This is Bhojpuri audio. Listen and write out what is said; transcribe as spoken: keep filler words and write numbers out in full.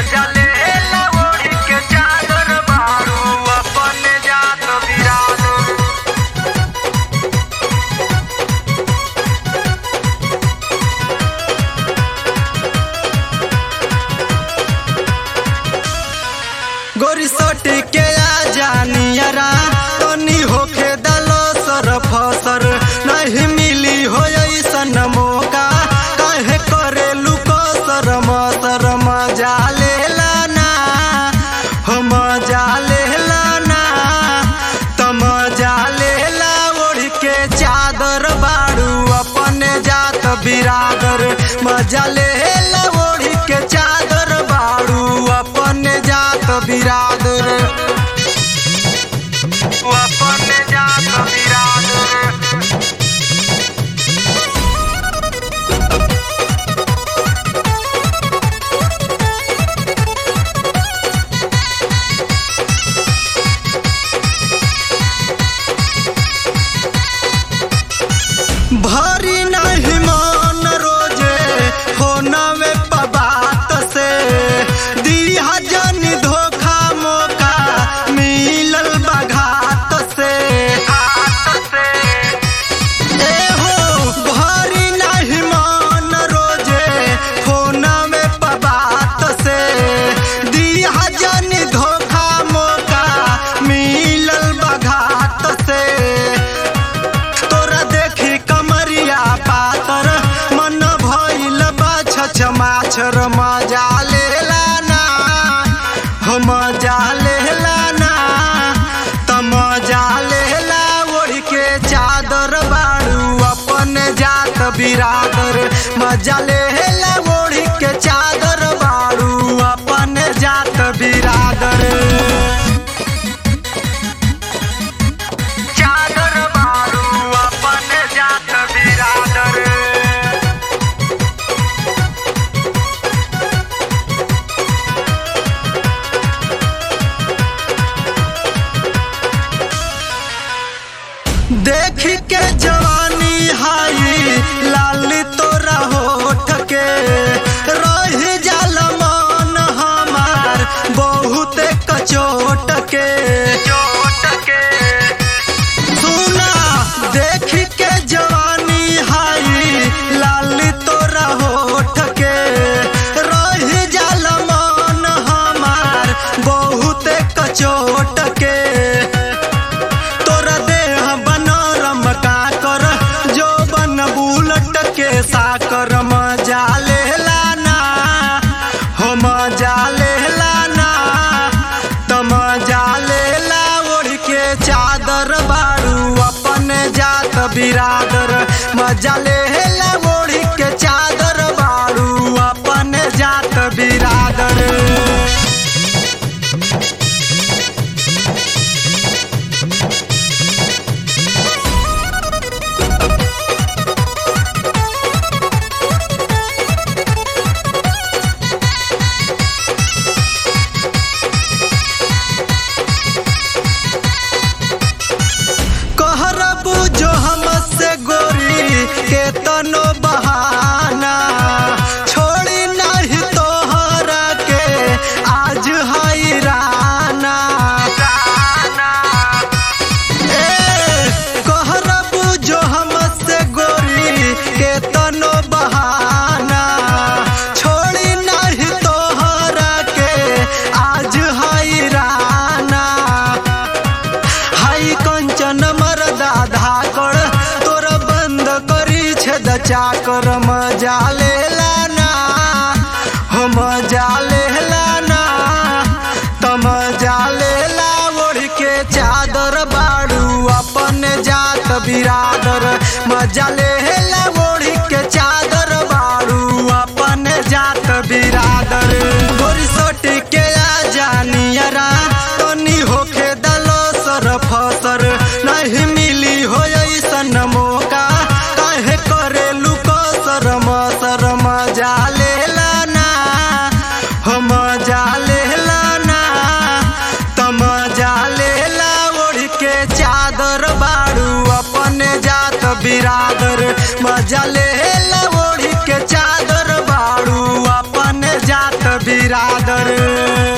मजा ले ला ओढ़ी के चादर बारू अपन जात बिरादर। गोरी सोटी के आ जानियरा तनी होखे दलो सर फसर नहीं मिली हो ऐसन मौका काहे करे लुको सर मसर मजा ले लाना हो मजा ले लाना त मजा ले ला ओढ़ के चादर बारू अपने जात बिरादर। मजा ले ला ओढ़ के चादर बारू अपने जात बिरादर अपने जात बिरादर। भरी नहीं मन रोजे होना में पबात से दिया जन धोखा मौका मिलल बघात से ए हो भरी नहीं मन रोजे होना में पबात से दिया जन धोखा मौका मिलल बघात से। पातर मन भइल बा छमाछर मजा ले लाना हो मजा ले लाना त मजा ले ला ओढ़ के चादर बारू अपन जात बिरादर। मजा ले ला ओढ़ के चादर बारू अपन जात बिरादर। चादर बारू अपन जात बिरादर। देख के जवानी हाई लाल तोरा होठ के रह जाल मन हमार बहुत कचोट के चोट के। सुना देख के जवानी हाई लाल तोरा होठ के रह जाल मन हमार बहुत कचोट के। साकर मजा ले लाना हो मजा ले लाना त मजा ले ला ओढ़ के चादर बारू अपन जात बिरादर। मजा ले ला ओढ़ के चादर बारू अपन जात बिरादर। जो हमसे गोरी के तनो बहाना छोड़ी नहीं तोहरा के आज हैराना। ए कहरब जो हमसे गोरी के तनो बहाना छोड़ी नहीं तोहरा के आज हैराना। हाई कंचन मरदा धाकड़ तोर बंद करी छेद चाकर मजा ले लाना हो मजा ले लाना त मजा ले ला ओढ़ के चादर बारू अपन जात बिरादर। मजा ले ला ओढ़ के चादर बारू अपन जात बिरादर। गोरी सोटी के आ जानियरा तनी होखे दलो सर फसर नहीं मिली हो ऐसन मौका काहे करे लुको सर मसर मजा ले लाना हो मजा ले लाना त मजा ले ला ओढ़ के चादर बारू अपन जात बिरादर। मजा ले ला ओढ़ के चादर बारू अपन जात बिरादर। बिरादर।